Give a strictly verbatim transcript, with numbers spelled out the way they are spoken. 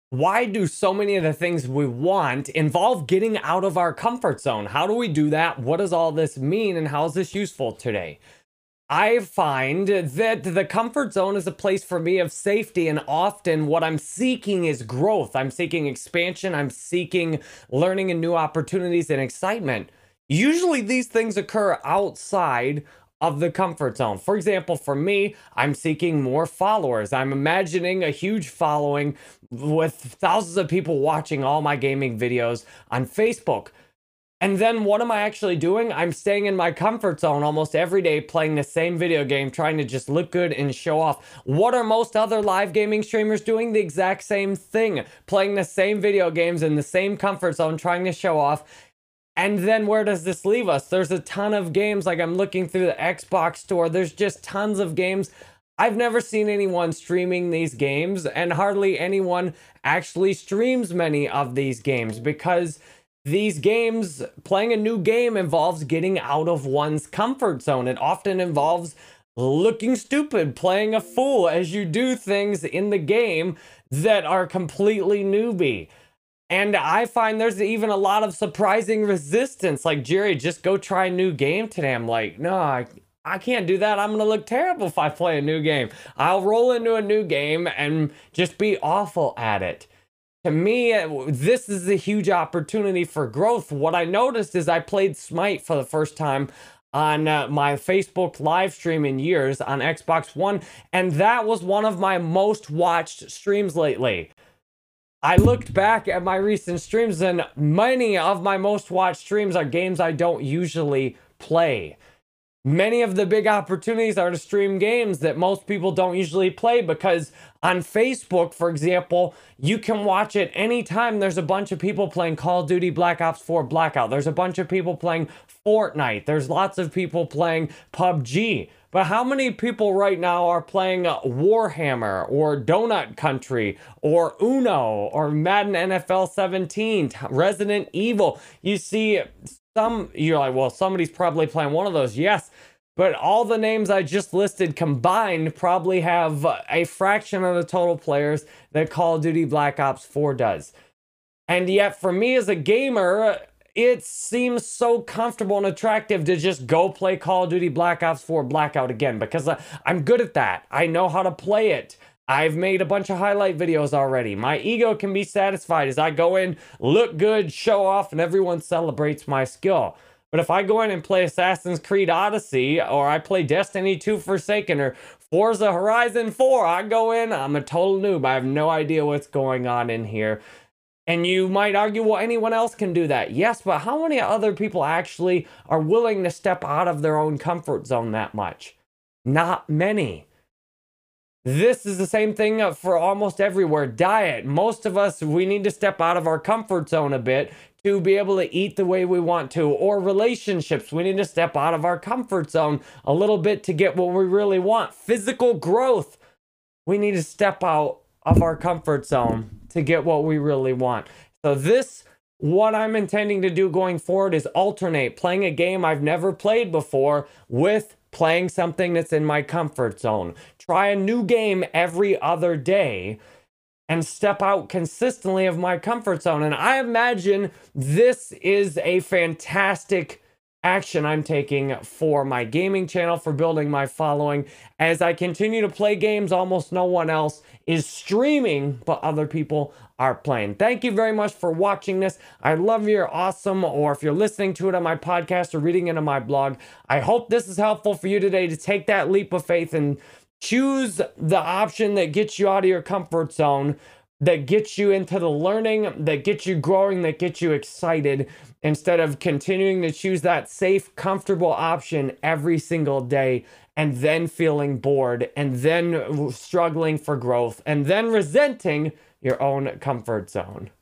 Why do so many of the things we want involve getting out of our comfort zone? How do we do that? What does all this mean? And how is this useful today? I find that the comfort zone is a place for me of safety, and often what I'm seeking is growth. I'm seeking expansion. I'm seeking learning and new opportunities and excitement. Usually these things occur outside of the comfort zone. For example, for me, I'm seeking more followers. I'm imagining a huge following with thousands of people watching all my gaming videos on Facebook. And then what am I actually doing? I'm staying in my comfort zone almost every day, playing the same video game, trying to just look good and show off. What are most other live gaming streamers doing? The exact same thing, playing the same video games in the same comfort zone, trying to show off. And then where does this leave us? There's a ton of games, like I'm looking through the Xbox store. There's just tons of games. I've never seen anyone streaming these games, and hardly anyone actually streams many of these games, because these games, playing a new game involves getting out of one's comfort zone. It often involves looking stupid, playing a fool as you do things in the game that are completely newbie. And I find there's even a lot of surprising resistance. Like, Jerry, just go try a new game today. I'm like, no, I, I can't do that. I'm going to look terrible if I play a new game. I'll roll into a new game and just be awful at it. To me, this is a huge opportunity for growth. What I noticed is I played Smite for the first time on uh, my Facebook live stream in years on Xbox One, and that was one of my most watched streams lately. I looked back at my recent streams, and many of my most watched streams are games I don't usually play. Many of the big opportunities are to stream games that most people don't usually play, because on Facebook, for example, you can watch it anytime. There's a bunch of people playing Call of Duty Black Ops four Blackout. There's a bunch of people playing Fortnite. There's lots of people playing P U B G. But how many people right now are playing Warhammer or Donut Country or Uno or Madden N F L seventeen, Resident Evil? You see some, you're like, well, somebody's probably playing one of those. Yes, but all the names I just listed combined probably have a fraction of the total players that Call of Duty Black Ops four does. And yet for me as a gamer, it seems so comfortable and attractive to just go play Call of Duty Black Ops four Blackout again, because I'm good at that. I know how to play it. I've made a bunch of highlight videos already. My ego can be satisfied as I go in, look good, show off, and everyone celebrates my skill. But if I go in and play Assassin's Creed Odyssey, or I play Destiny two Forsaken, or Forza Horizon four, I go in, I'm a total noob. I have no idea what's going on in here. And you might argue, well, anyone else can do that. Yes, but how many other people actually are willing to step out of their own comfort zone that much? Not many. This is the same thing for almost everywhere. Diet. Most of us, we need to step out of our comfort zone a bit to be able to eat the way we want to. Or relationships. We need to step out of our comfort zone a little bit to get what we really want. Physical growth. We need to step out of our comfort zone to get what we really want. So this, what I'm intending to do going forward, is alternate playing a game I've never played before with playing something that's in my comfort zone. Try a new game every other day and step out consistently of my comfort zone. And I imagine this is a fantastic action I'm taking for my gaming channel, for building my following. As I continue to play games almost no one else is streaming, but other people are playing. Thank you very much for watching this. I love you're awesome, or if you're listening to it on my podcast or reading it on my blog, I hope this is helpful for you today to take that leap of faith and choose the option that gets you out of your comfort zone, that gets you into the learning, that gets you growing, that gets you excited, instead of continuing to choose that safe, comfortable option every single day and then feeling bored and then struggling for growth and then resenting your own comfort zone.